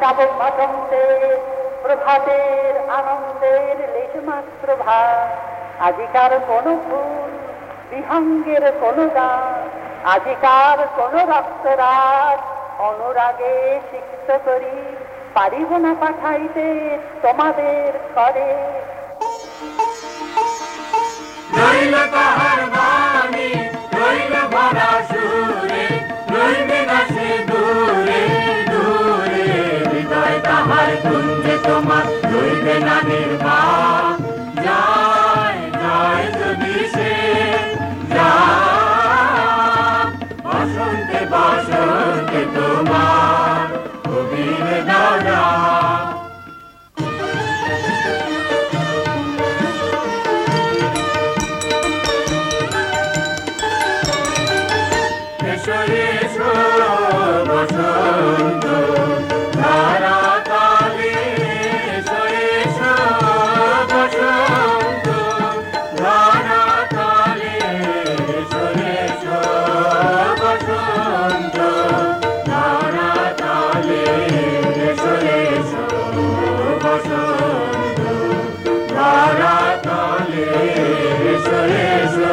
নববসন্তে প্রভাতের আনন্দের লেশমাত্র ভাব। আজিকার কোন ফুল বিহঙ্গের কোন গান, আজিকার কোন রক্তরাগ অনুরাগে সিক্ত করি পারিব না পাঠাইতে তোমাদের করে। রইল তাহার বাণী, রইল ভরা সুরে, রইবে না সে দূরে দূরে। হৃদয় তাহার কুঞ্জে তোমার রইবে না নির্বাক। যায় যায় যদি সে যায়, বসন্তে বসন্তে তোমার কবির দাদা। বসন্ত ধারা কালে এসো এসো, বসন্ত ধারা কালে এসো এসো, বসন্ত ধারা কালে এসো এসো, বসন্ত ধারা কালে এসো এসো।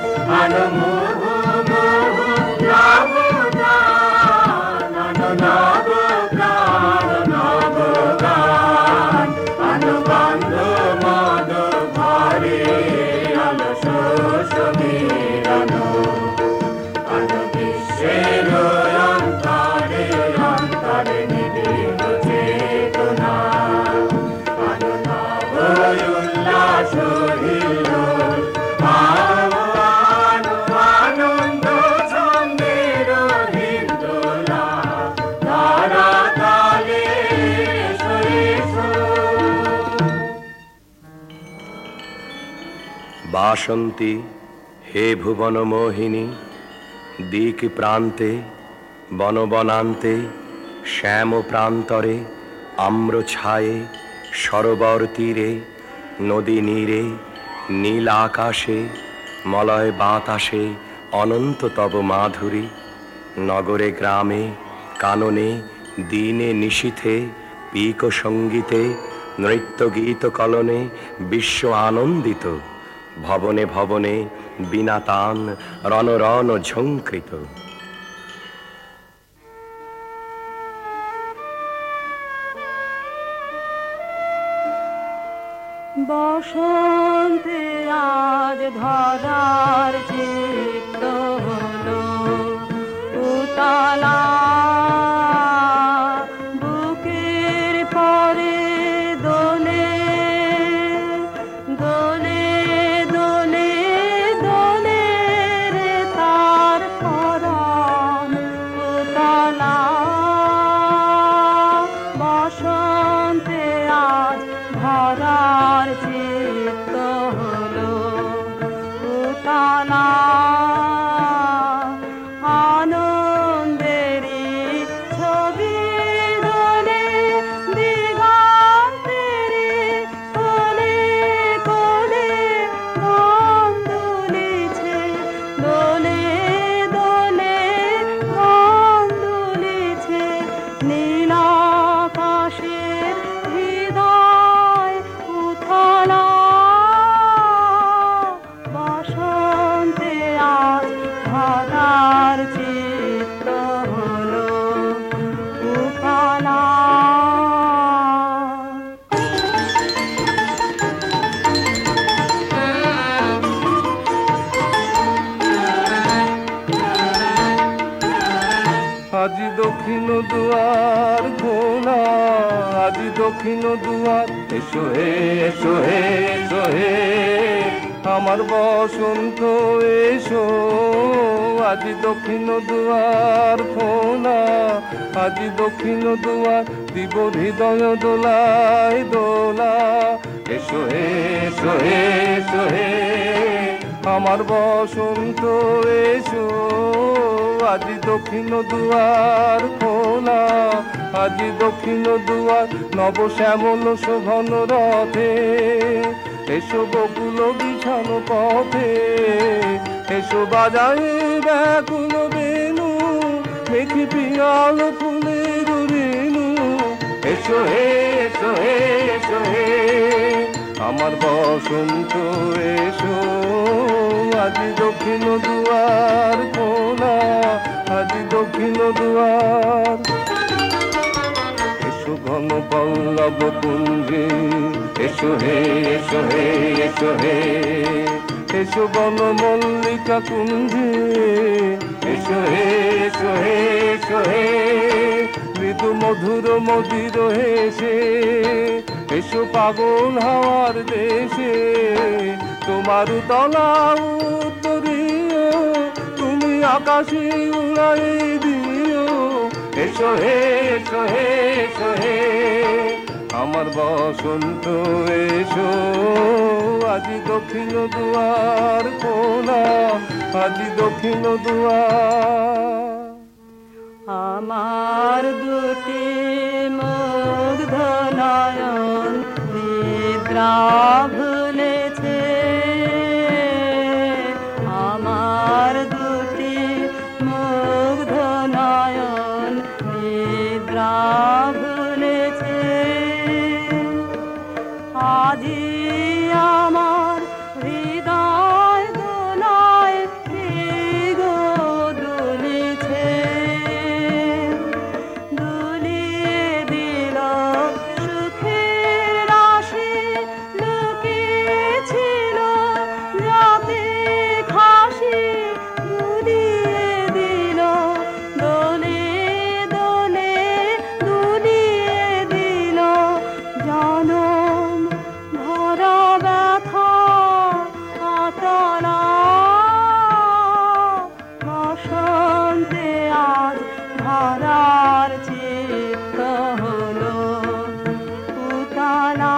বাসন্তী হে ভুবন মোহিনী, দিক প্রান্তে বনবনান্তে শ্যাম প্রান্তরে আম্র ছায়ে সরোবর তীরে নদী নীরে নীল আকাশে মলয় বাতাসে অনন্ত তব মাধুরী। নগরে গ্রামে কাননে দিনে নিশীথে পিক সঙ্গীতে নৃত্য গীত কলনে বিশ্ব আনন্দিত। ভবনে ভবনে বিনা তান রণ রণ ঝঙ্কৃত। বসন্তে আজ ধরার চিত্ত হলো উতলা, বুকের পরে দোলে দোলে দোলে দোলে রে তার পরাণ উতলা। বসন্তে আজ ধরার চিত্ত হলো উতলা, আনন্দেরই ছবি দোলে দিগন্তেরে কোলে কোলে গান দুলিছে দোলে দোলে গান দুলিছে। নীল আকাশের হৃদয় উথলা, বসন্তে আজ ধরার চিত্ত হলো উতলা। আজি দক্ষিণ দুয়ার খোলা, আজি দক্ষিণ দুয়ার এসো হে এসো হে এসো হে আমার বসন্ত এসো। আজি দক্ষিণ দুয়ার খোলা, আজি দক্ষিণ দুয়ার দিব হৃদয় দোলায় দোলা। এসো হে এসো হে এসো হে আমার বসন্ত এসো। আজি দক্ষিণ দুয়ার খোলা, আজি দক্ষিণ দুয়ার নব শ্যামল শোভন রথে। এসো বকুল বিছানো পথে, এসো বাজায় ব্যাকুল বেনু, মেঘি পিয়াল ফুলের রেণু। এসো হে এসো হে এসো হে আমার বসন্ত এসো আজি দক্ষিণ দুয়ার কোনা আজি দক্ষিণ দুয়ার এসো ঘন পল্লব কুঞ্জে এসো হে এসো হে এসো হে এসো বন মল্লিকা কুঞ্জে এসো হে এসো হে এসো হে মৃদু মধুর মদির হেসে এসো পাগল হাওয়ার দেশে তোমার তলা উত্তরীয় তুমি আকাশে উড়াই দিও এসো হে এসো হে এসো হে আমার বসন্ত এসো আজি দক্ষিণ দুয়ার কোনা আজি দক্ষিণ দুয়ার আমার দুটি মুগ্ধ নয়ন নিদ্রা ভুলেছে আমার দুটি মুগ্ধ নয়ন নিদ্রা ভুলেছে আজি আমার হৃদয় দোলায় গো দুলিছে দুলিয়ে দিল সুখের রাশি লুকিয়েছিল রাতে খাসি দুলিয়ে দিল দোলে দোলে দুলিয়ে দিল জনম ভরা ব্যথা আতলা বসন্তে আজ ধরার চিত্ত হলো উতলা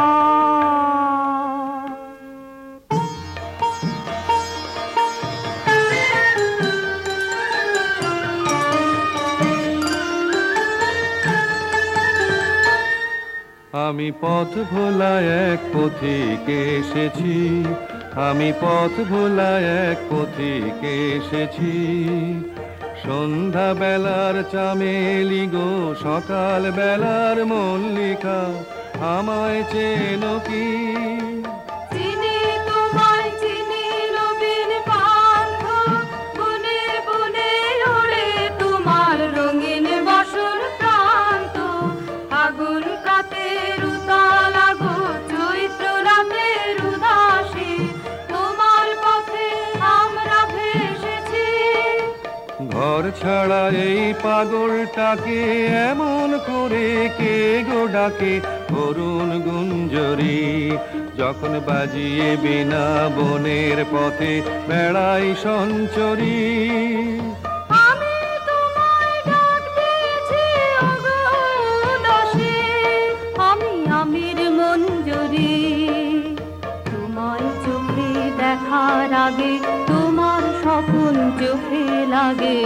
আমি পথ ভোলা এক পথিকে এসেছি আমি পথ ভোলা এক পথিকে এসেছি সন্ধ্যা বেলার চামেলি গো সকাল বেলার মল্লিকা আমায় চেনো কি চিনি তোমায় চিনি নবীন পান্থ বনে বনে ওড়ে তোমার রঙিন বসন প্রান্ত আগুন কাতের উতালা গো চৈত্র রাতের উদাসী তোমার পথে আমরা ভেসেছি ঘর ছাড়া এই পাগলটাকে এমন করে কে গো ডাকে অরুণ গুঞ্জরি যখন বাজিয়ে বিনা বনের পথে বেড়াই সঞ্চরী আমি তোমায় ডাক দিয়েছি ওগো দাসী আমি আমির মঞ্জুরি তোমায় চোখে দেখার আগে তোমার স্বপ্ন চোখে লাগে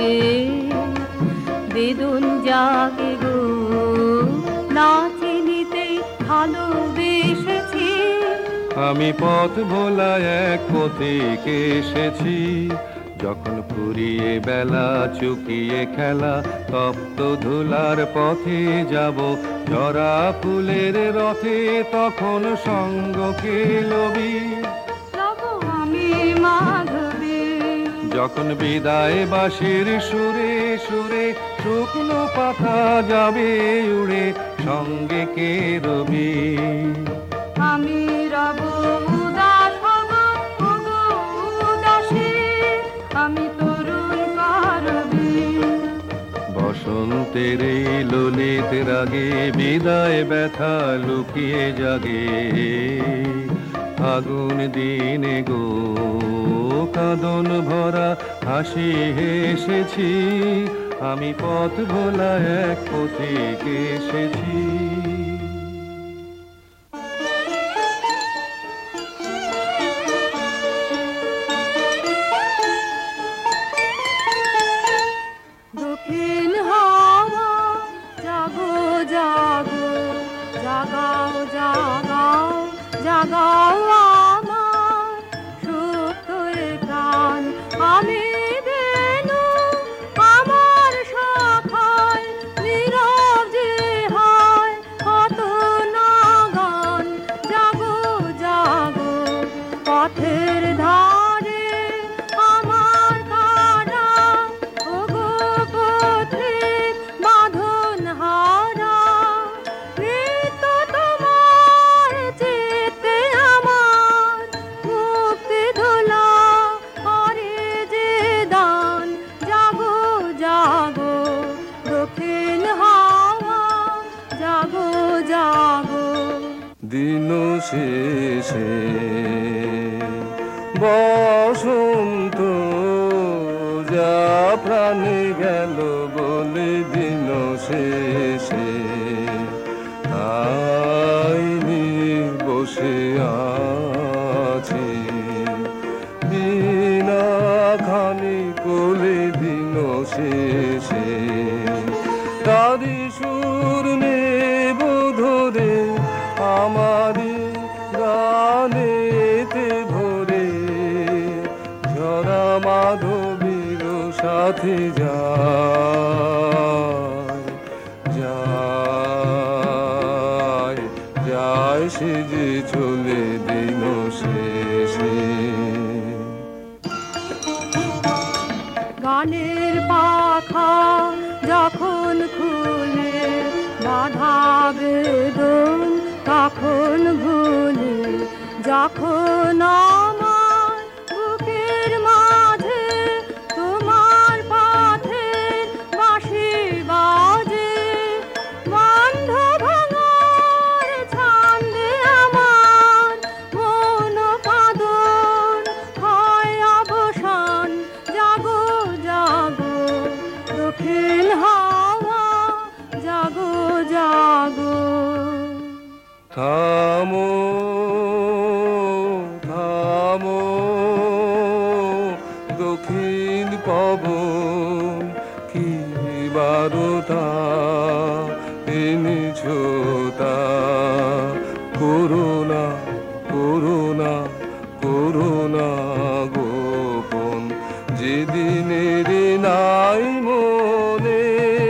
বেদন জাগে গো না চিনিতেই ভালোবেসেছি আমি পথ ভোলা এক পথিকে এসেছি যখন ফুরিয়ে বেলা চুকিয়ে খেলা তপ্ত ধুলার পথে যাব জরা ফুলের রথে তখন সঙ্গ কে লবি রব আমি মাধবী যখন বিদায় বাঁশির সুরে সুরে শুকনো পাতা যাবে উড়ে সঙ্গে কে রবি আমি রব উদাস হব ওগো উদাসী আমি তরুণ কারবি বসন্তের এই ললিত রাগে বিদায় ব্যথা লুকিয়ে জাগে আগুন দিনে গো কাঁদন ভরা হাসি হেসেছি আমি পথ ভোলা এক পথিকে এসেছি দক্ষিণ হাওয়া জাগো জাগো জাগাও জাগাও জাগাও আমার সুপ্ত প্রাণ আমি দেনু আমার শাখায় নীরব যে হয় দিন শেষে বসন্ত যা প্রাণে গেল বলে দিন শেষে আইনি বসে আছি বিনা খানি কোলে দিন শেষে তারি সুর নেব ধরে আমারি গানেতে ভরে ঝরা মাধবীর সাথে যায় সে যে চলে দিন শেষে। গানের পাখা যখন খুলে বাধা বেদন তখন ভুলে যখন আমার বুকের মাঝে তোমার পথের বাঁশি বাজে বন্ধ ভাঙার ছন্দে আমার মন কাঁদন হয় অবসান জাগো জাগো দক্ষিণ হাওয়া জাগো জাগো। থামো থামো দক্ষিণ পবন কি বারতা এনেছ তা করোনা করোনা করোনা গোপন যেদিনের নাই মনে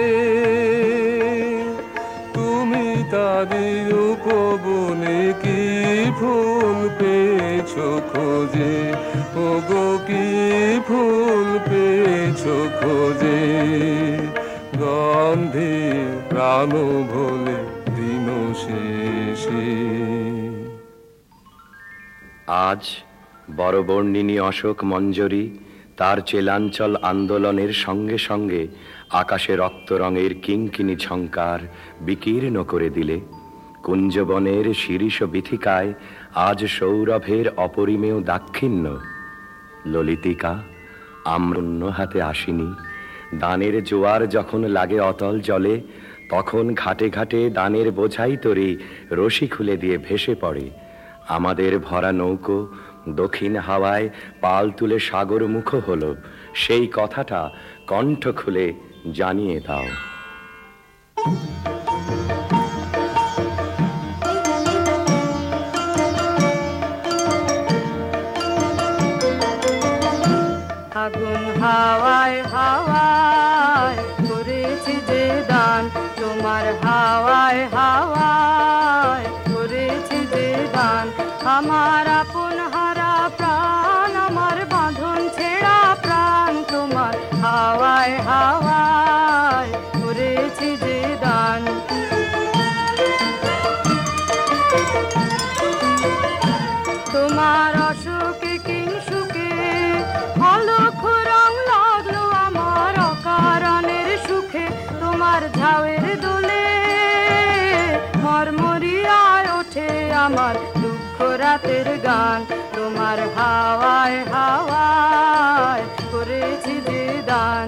তুমি তারি উপবনে কি ফুল পেয়েছ খোঁজে ওগো কি ফুল পেয়েছ খোঁজে গন্ধে প্রাণ ভোলে দিন শেষে। আজ বড়বর্ণিনী অশোক মঞ্জরি তার চেলাঞ্চল আন্দোলনের সঙ্গে সঙ্গে আকাশে রক্ত রঙের কিঙ্কিণী ঝঙ্কার বিকীর্ণ করে দিলে কুঞ্জবনের শিরীষ বিথিকায় আজ সৌরভের অপরিমেয় দাক্ষিণ্য। ললিতিকা আম্রন্য হাতে আসিনি, দানের জোয়ার যখন লাগে অতল জলে তখন ঘাটে ঘাটে দানের বোঝাই তরি রশি খুলে দিয়ে ভেসে পড়ে। আমাদের ভরা নৌকো দক্ষিণ হাওয়ায় পাল তুলে সাগর মুখ হলো, সেই কথাটা কণ্ঠ খুলে জানিয়ে দাও। আগুন হাওয়ায় হাওয়ায় করেছি যে দান তোমার হাওয়ায় হাওয়ায় করেছি যে দান আমার আপন হারা প্রাণ আমার বাঁধন ছেঁড়া প্রাণ তোমার হাওয়ায় হাওয়ায় করেছি যে দান। তোমার অসুখে কিংসুকে অলক্ষ রং লাগলো আমার অকারণের সুখে তোমার ঝাউয়ের দোলে মরমরিয়ায় ওঠে আমার দুঃখ রাতের গান তোমার হাওয়ায় হাওয়ায় করেছি যে দান।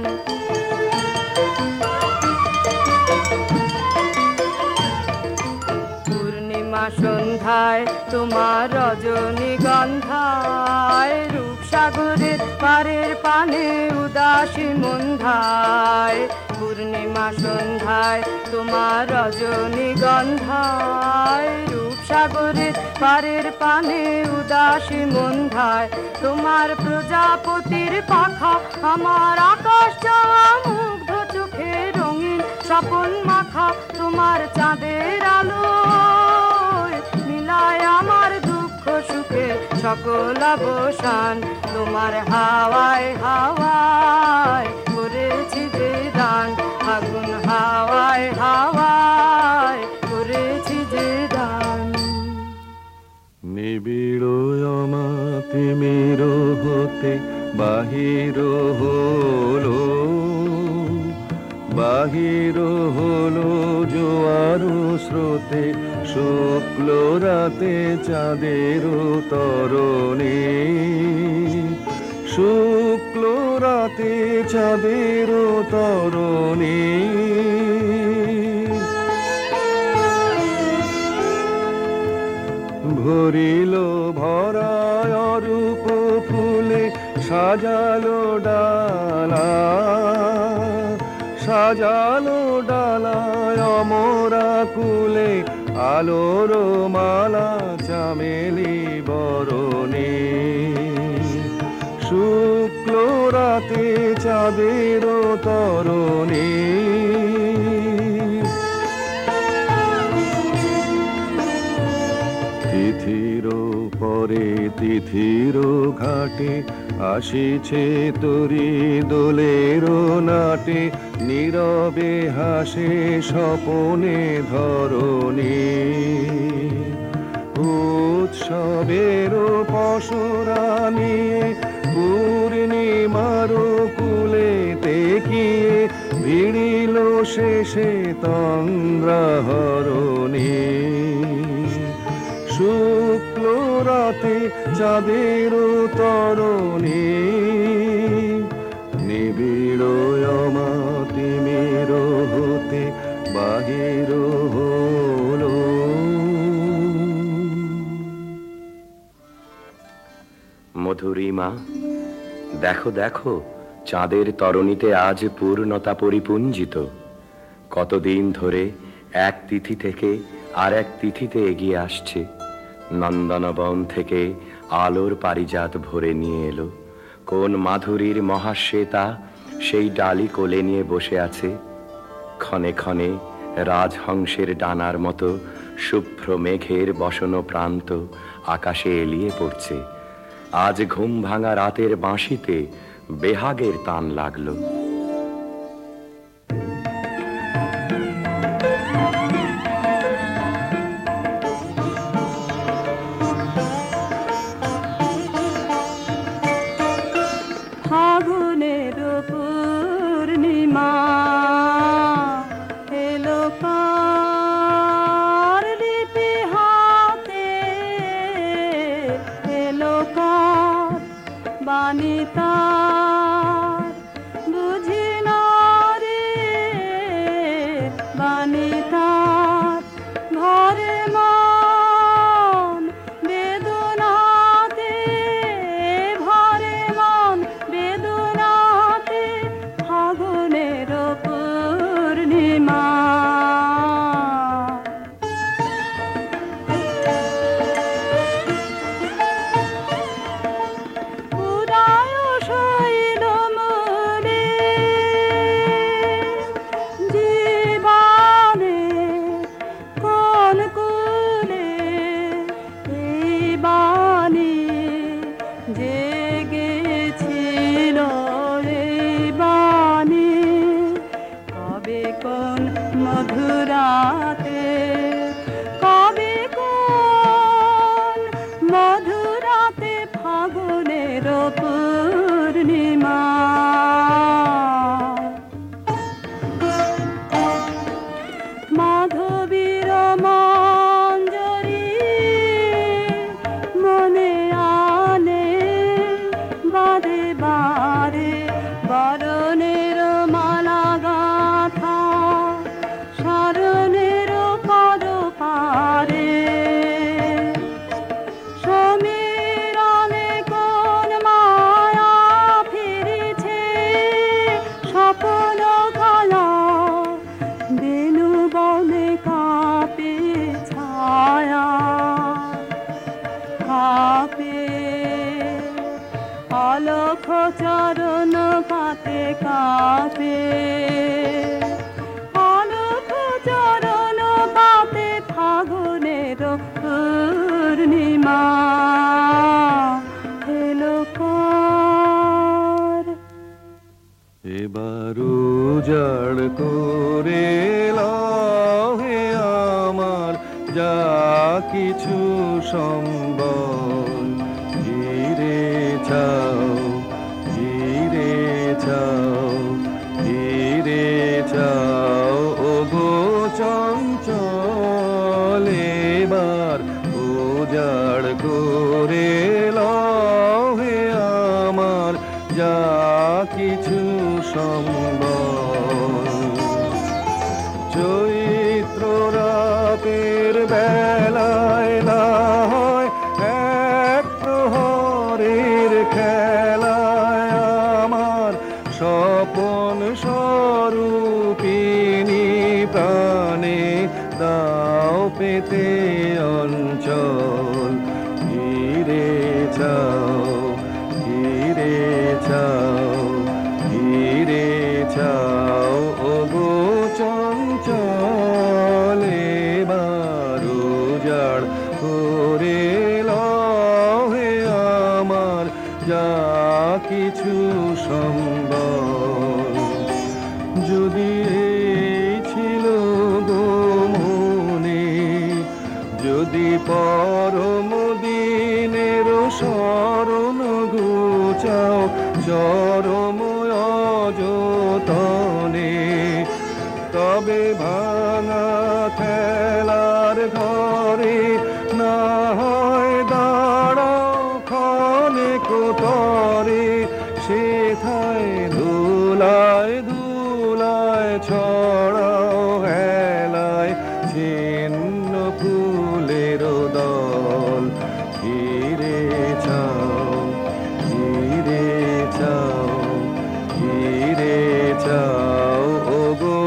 পূর্ণিমা সন্ধ্যায় তোমার রজনীগন্ধায় রূপসাগরের পারের পানে উদাসী মন্ধায় পূর্ণিমা সন্ধ্যায় তোমার রজনীগন্ধায় রূপসাগরের পারের পানে উদাসী মন্ধায় তোমার প্রজাপতির পাখা আমার আকাশ যাওয়া মুগ্ধ চোখে রঙিন স্বপন মাখা তোমার চাঁদের আলো মিলায় আমার দুঃখ সুখে সকল অবসান তোমার হাওয়ায় হাওয়ায় করেছি যে দান আগুন হাওয়ায় হাওয়ায় করেছি যে দান। নিবিড় অমাতিমির হতে বাহির হলো বাহির হলো জোয়ার স্রোতে, শুক্ল রাতে চাঁদের তরণে, শুক্ল রাতে চাঁদের তরণে। ভরিল ভরায় অরূপ ফুলে, সাজালো ডালা, সাজালো ডালায় অমরা কুলে, আলোর মালা চামেলি বরণে, শুক্ল রাতে চাঁদের তরণে। তিথির পরে তিথির ঘাটে, আসিছে তরি দোলের নাটে, নীরবে হাসে স্বপনে ধরণী। উৎসবের পশুরা নিয়ে পূর্ণিমার কুলে তেকিয়ে, ভিড়িল শেষে তন্দ্রাহরণী, শুক্ল রাতে চাঁদের তরণী। নিবিড় অমাতিমের হতে বাহির হলো। মধুরিমা, দেখো দেখো, চাঁদের তরণীতে আজ পূর্ণতা পরিপুঞ্জিত। কতদিন ধরে এক তিথি থেকে আর এক তিথিতে এগিয়ে আসছে। নন্দনবন থেকে আলোর পারিজাত ভরে নিয়ে এলো। কোন মাধুরীর মহাশ্বেতা সেই ডালি কোলে নিয়ে বসে আছে। ক্ষণে ক্ষণে রাজহংসের ডানার মতো শুভ্র মেঘের বসন প্রান্ত আকাশে এলিয়ে পড়ছে। আজ ঘুম ভাঙা রাতের বাঁশিতে বেহাগের তান লাগলো। ফাগুনের পূর্ণিমা এলো কার লিপি হাতে, এলো কার বাণী তার, বুঝি না রে বাণী তার। ঘরে মন বেদনাতে, ভরে মন বেদনাতে, ফাগুনের পূর্ণিমা। উদয় শৈল মূলে জীবনে কোন কুলে, এই বাণী জেগেছিল, এই বাণী কবে কোন মধুরাতে, কবে কোন মধুরাতে, ফাগুনের পূর্ণিমা। মাধবীর মঞ্জরি মনে আনে বারে বারে, বরণের মালা গাথা শরণের পদ পারে। সমীরণে কোন মায়া ফিরেছে, স্বপ্ন খেলা বেনু বনে কাঁপে ছায়া, কাঁপে অলখ চরণ পাতে, কাঁপে অলখ চরণ পাতে, ফাগুনের পূর্ণিমা এলো কার। এবার উজাড় করে লহে আমার যা কিছু সম্বল, ঘিরে ছাও, ঘিরে ছাও, ঘিরে চাও ওগো চঞ্চল এবার উজাড় করে লও হে আমার যা কিছু সম্বল। চৈত্র রাতের বেলায় না হয় এক প্রহরের খেলায় আমার স্বপন স্বরূপিণী প্রাণে দাও পেতে অঞ্চল। ফিরে চাও ফিরে চাও ফিরে চাও ওগো চঞ্চল এবার উজাড় করে লও হে আমার যা কিছু সম্বল। যদি এই ছিল গো মনে, যদি পরম দিনের শরণ ঘুচাও চরম অযতনে, তবে ভাঙা খেলার ঘরে না হয় দাঁড়াও ক্ষণে কোতরে, সেথায় ধুলায় ধুলায় ছড়াও হেলায় ছিন্ন ফুলের দল। ফিরে চাও ফিরে চাও ফিরে চাও ওগো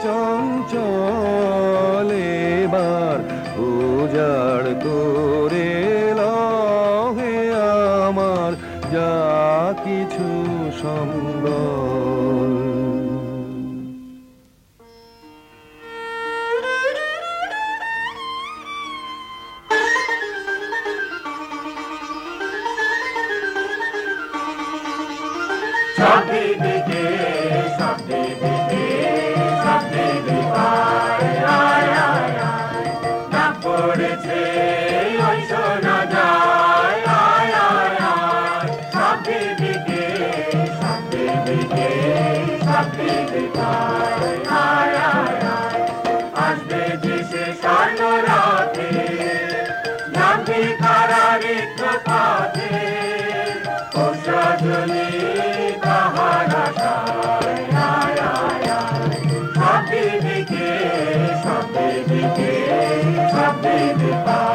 চঞ্চল এবার উজাড় করে লও হে আমার যা কিছু সম্বল। সব দিকে সব দিকে সব দিকে আয় আয় আয় আয়, না পড়েছে ওই শোনা যায় আয় আয় আয়। সব দিকে সব দিকে সব দিকে আয় আয় আয় আয়, আসবে যে সে স্বর্ণ রাতে নামবি কারারিক্ত পথে, ও সজনী তাহার আশায় আয় আয় আয়। সব দিকে সব দিকে সব দিকে